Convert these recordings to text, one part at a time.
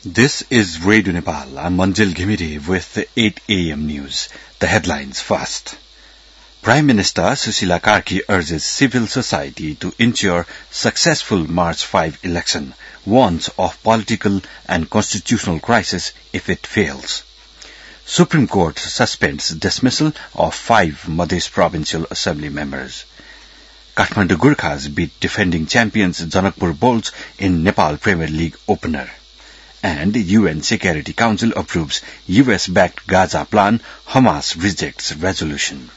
This is Radio Nepal. I'm Manjil Ghimiri with the 8 a.m. news. The headlines first. Prime Minister Susila Karki urges civil society to ensure successful March 5 election, warns of political and constitutional crisis if it fails. Supreme Court suspends dismissal of 5 Madhya Provincial Assembly members. Kathmandu Gurkhas beat defending champions Janakpur Bulls in Nepal Premier League opener. And UN Security Council approves US-backed Gaza plan, Hamas rejects resolution.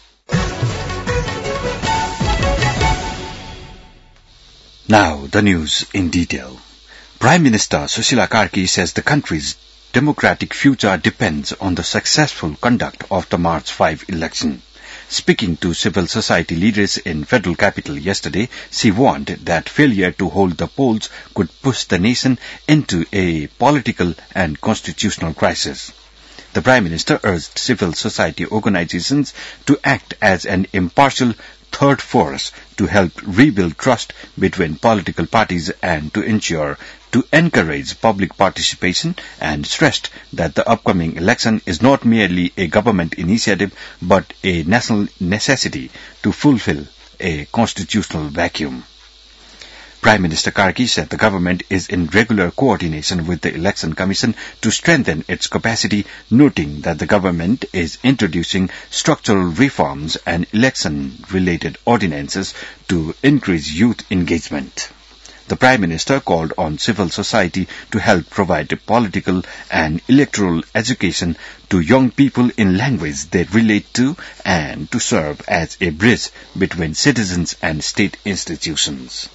Now, the news in detail. Prime Minister Susila Karki says the country's democratic future depends on the successful conduct of the March 5 election. Speaking to civil society leaders in federal capital yesterday, she warned that failure to hold the polls could push the nation into a political and constitutional crisis. The Prime Minister urged civil society organizations to act as an impartial third force to help rebuild trust between political parties and to encourage public participation, and stressed that the upcoming election is not merely a government initiative but a national necessity to fulfill a constitutional vacuum. Prime Minister Karki said the government is in regular coordination with the Election Commission to strengthen its capacity, noting that the government is introducing structural reforms and election-related ordinances to increase youth engagement. The Prime Minister called on civil society to help provide political and electoral education to young people in language they relate to and to serve as a bridge between citizens and state institutions.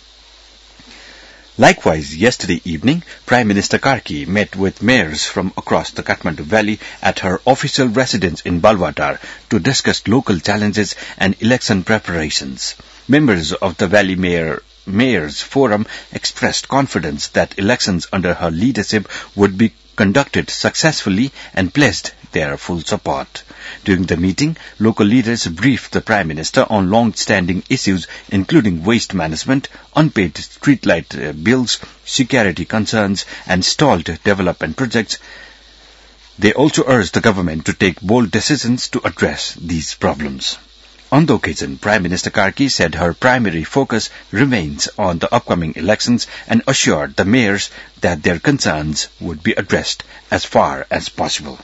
Likewise, yesterday evening, Prime Minister Karki met with mayors from across the Kathmandu Valley at her official residence in Balwadar to discuss local challenges and election preparations. Members of the Valley Mayors Forum expressed confidence that elections under her leadership would be conducted successfully and pledged their full support. During the meeting, local leaders briefed the Prime Minister on long-standing issues including waste management, unpaid streetlight bills, security concerns, and stalled development projects. They also urged the government to take bold decisions to address these problems. On the occasion, Prime Minister Karki said her primary focus remains on the upcoming elections and assured the mayors that their concerns would be addressed as far as possible.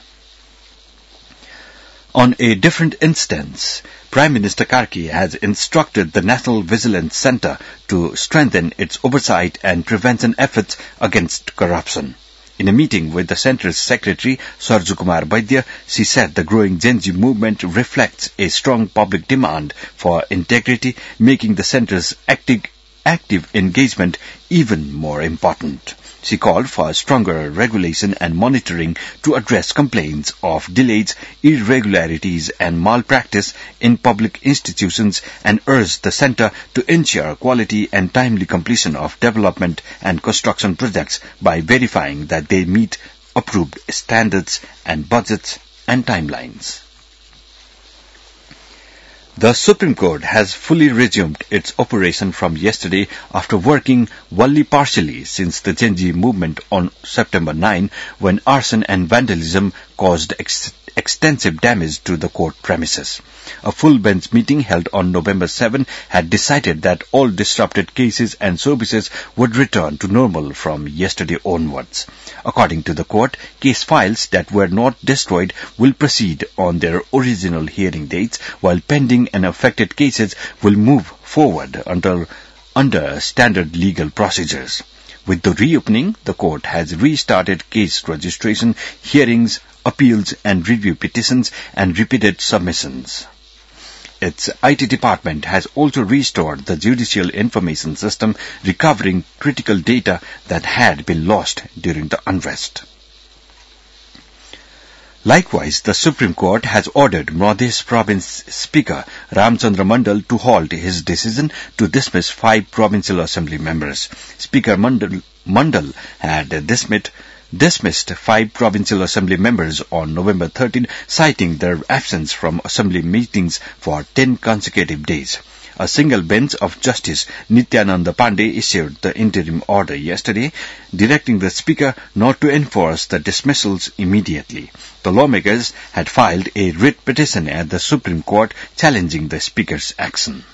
On a different instance, Prime Minister Karki has instructed the National Vigilance Centre to strengthen its oversight and prevention efforts against corruption. In a meeting with the Centre's Secretary, Sarju Kumar Vaidya, she said the growing Gen Z movement reflects a strong public demand for integrity, making the Centre's active engagement even more important. She called for stronger regulation and monitoring to address complaints of delays, irregularities and malpractice in public institutions and urged the Centre to ensure quality and timely completion of development and construction projects by verifying that they meet approved standards and budgets and timelines. The Supreme Court has fully resumed its operation from yesterday after working only partially since the Gen Z movement on September 9 when arson and vandalism caused extensive damage to the court premises. A full bench meeting held on November 7 had decided that all disrupted cases and services would return to normal from yesterday onwards. According to the court, case files that were not destroyed will proceed on their original hearing dates, while pending and affected cases will move forward under standard legal procedures. With the reopening, the court has restarted case registration, hearings, appeals and review petitions and repeated submissions. Its IT department has also restored the judicial information system, recovering critical data that had been lost during the unrest. Likewise, the Supreme Court has ordered Madhya Province Speaker Ramchandra Mandal to halt his decision to dismiss 5 Provincial Assembly members. Speaker Mandal had dismissed 5 Provincial Assembly members on November 13, citing their absence from Assembly meetings for 10 consecutive days. A single bench of Justice Nityananda Pandey issued the interim order yesterday, directing the Speaker not to enforce the dismissals immediately. The lawmakers had filed a writ petition at the Supreme Court challenging the Speaker's action.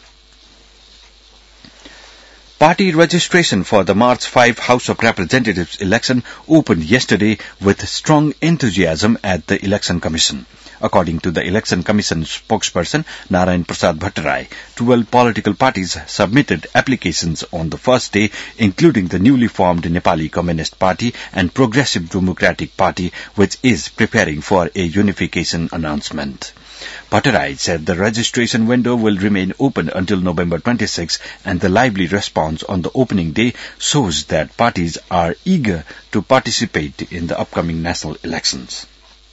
Party registration for the March 5 House of Representatives election opened yesterday with strong enthusiasm at the Election Commission. According to the Election Commission spokesperson Narayan Prasad Bhattarai, 12 political parties submitted applications on the first day, including the newly formed Nepali Communist Party and Progressive Democratic Party, which is preparing for a unification announcement. Bhattarai said the registration window will remain open until November 26, and the lively response on the opening day shows that parties are eager to participate in the upcoming national elections.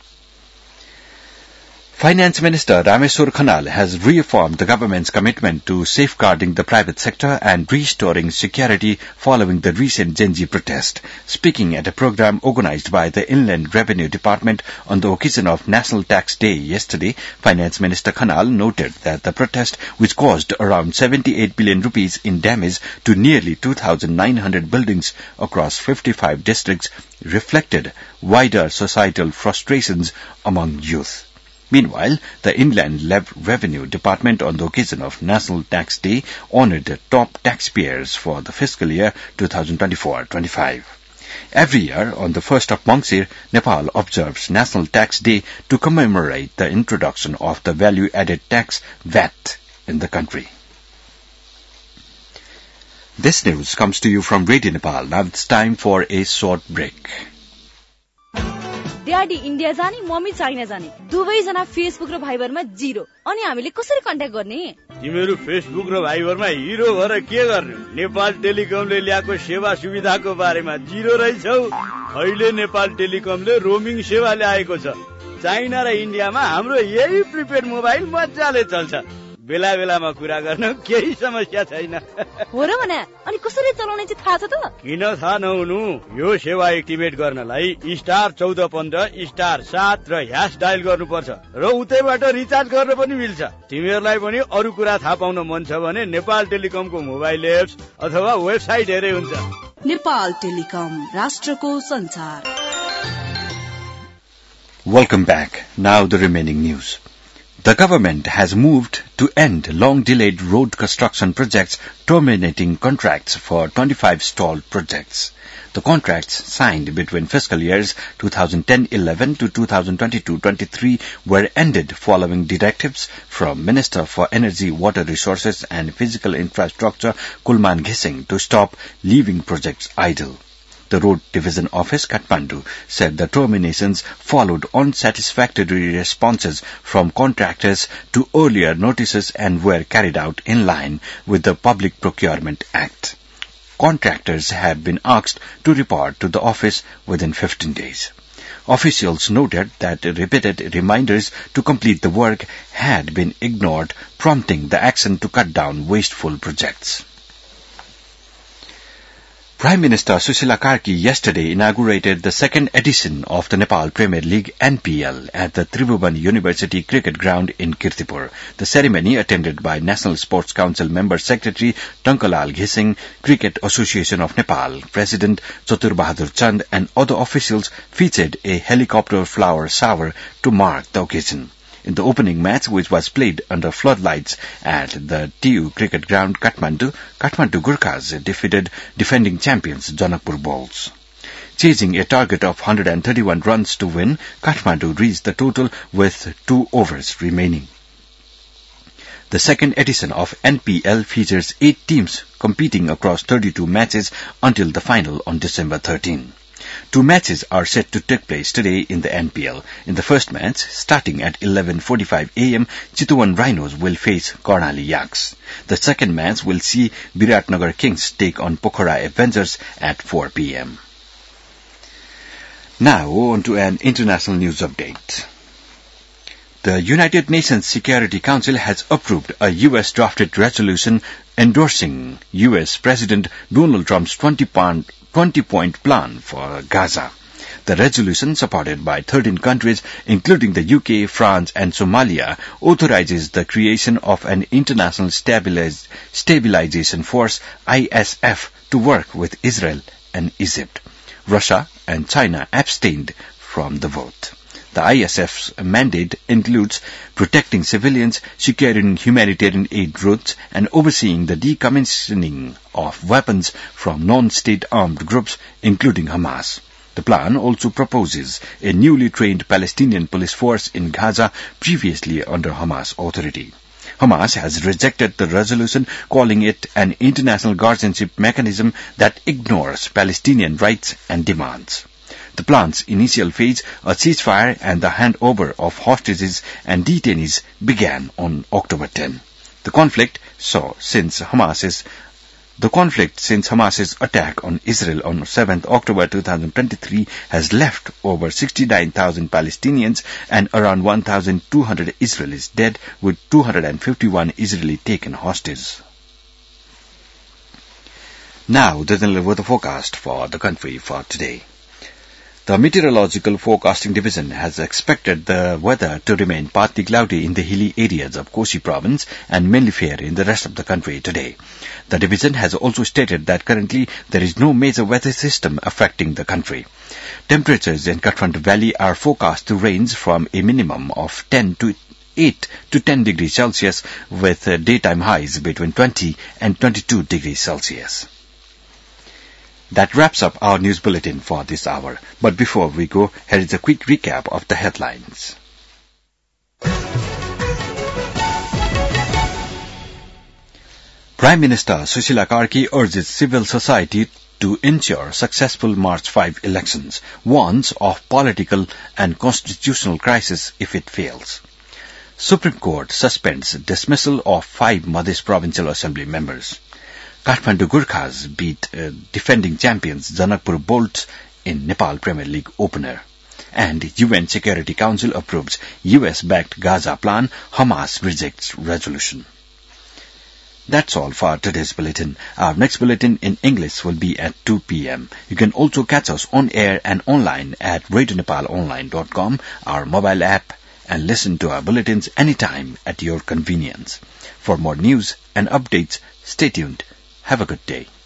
Finance Minister Rameshwar Khanal has reaffirmed the government's commitment to safeguarding the private sector and restoring security following the recent Gen Z protest. Speaking at a program organized by the Inland Revenue Department on the occasion of National Tax Day yesterday, Finance Minister Khanal noted that the protest, which caused around 78 billion rupees in damage to nearly 2,900 buildings across 55 districts, reflected wider societal frustrations among youth. Meanwhile, the Inland Revenue Department on the occasion of National Tax Day honored top taxpayers for the fiscal year 2024-25. Every year, on the 1st of Mangsir, Nepal observes National Tax Day to commemorate the introduction of the value-added tax VAT in the country. This news comes to you from Radio Nepal. Now it's time for a short break. Daddy India जाने mummy China जाने दुवैजना Facebook र भाइबरमा zero अनि हामीले कसरी contact गर्ने तिमीहरू Facebook र भाइबरमा हिरो भएर के गर्ने नेपाल टेलिकमले ल्याएको सेवा सुविधाको बारेमा जिरो रहेछौ अहिले नेपाल टेलिकमले रोमिङ सेवा ल्याएको छ चाइना र इन्डियामा हाम्रो यही प्रिपेड मोबाइल मजाले चल्छ बेला बेलामा कुरा गर्न केही समस्या छैन हो र भने अनि कसरी चलाउने चाहिँ थाहा छ त किन थाहा नहुनु यो सेवा एक्टिभेट गर्नलाई *1415*7 र # डायल गर्नुपर्छ र उतैबाट रिचार्ज गर्न पनि मिल्छ तिमीहरूलाई पनि अरु कुरा थाहा पाउन मन छ भने नेपाल टेलिकमको मोबाइल एप्स अथवा वेबसाइट हेरे हुन्छ नेपाल टेलिकम राष्ट्रको संचार Welcome back. Now the remaining news. The government has moved to end long-delayed road construction projects, terminating contracts for 25 stalled projects. The contracts signed between fiscal years 2010-11 to 2022-23 were ended following directives from Minister for Energy, Water Resources and Physical Infrastructure Kulman Ghising to stop leaving projects idle. The Road Division Office, Kathmandu, said the terminations followed unsatisfactory responses from contractors to earlier notices and were carried out in line with the Public Procurement Act. Contractors have been asked to report to the office within 15 days. Officials noted that repeated reminders to complete the work had been ignored, prompting the action to cut down wasteful projects. Prime Minister Sushila Karki yesterday inaugurated the second edition of the Nepal Premier League NPL at the Tribhuvan University Cricket Ground in Kirtipur. The ceremony, attended by National Sports Council Member Secretary Tankalal Ghising, Cricket Association of Nepal, President Chatur Bahadur Chand and other officials, featured a helicopter flower shower to mark the occasion. In the opening match, which was played under floodlights at the TU Cricket Ground, Kathmandu Gurkhas defeated defending champions Janakpur Bulls. Chasing a target of 131 runs to win, Kathmandu reached the total with 2 overs remaining. The second edition of NPL features 8 teams competing across 32 matches until the final on December 13. 2 matches are set to take place today in the NPL. In the first match, starting at 11:45 a.m., Chitwan Rhinos will face Karnali Yaks. The second match will see Biratnagar Kings take on Pokhara Avengers at 4 p.m. Now on to an international news update. The United Nations Security Council has approved a U.S.-drafted resolution endorsing U.S. President Donald Trump's 20-point plan for Gaza. The resolution, supported by 13 countries, including the UK, France and Somalia, authorizes the creation of an International Stabilization Force, ISF, to work with Israel and Egypt. Russia and China abstained from the vote. The ISF's mandate includes protecting civilians, securing humanitarian aid routes, and overseeing the decommissioning of weapons from non-state armed groups, including Hamas. The plan also proposes a newly trained Palestinian police force in Gaza, previously under Hamas authority. Hamas has rejected the resolution, calling it an international guardianship mechanism that ignores Palestinian rights and demands. The plan's initial phase, a ceasefire and the handover of hostages and detainees, began on October 10. The conflict since Hamas's attack on Israel on 7th October 2023 has left over 69,000 Palestinians and around 1,200 Israelis dead, with 251 Israeli taken hostage. Now, the general weather forecast for the country for today. The Meteorological Forecasting Division has expected the weather to remain partly cloudy in the hilly areas of Kosi province and mainly fair in the rest of the country today. The division has also stated that currently there is no major weather system affecting the country. Temperatures in Kathmandu Valley are forecast to range from a minimum of 8 to 10 degrees Celsius, with daytime highs between 20 and 22 degrees Celsius. That wraps up our news bulletin for this hour. But before we go, here is a quick recap of the headlines. Prime Minister Sushila Karki urges civil society to ensure successful March 5 elections, warns of political and constitutional crisis if it fails. Supreme Court suspends dismissal of 5 Madhya Provincial Assembly members. Kathmandu Gurkhas beat defending champions Janakpur Bolts in Nepal Premier League opener. And UN Security Council approves US-backed Gaza plan, Hamas rejects resolution. That's all for today's bulletin. Our next bulletin in English will be at 2 p.m. You can also catch us on air and online at RadioNepalOnline.com, our mobile app, and listen to our bulletins anytime at your convenience. For more news and updates, stay tuned. Have a good day.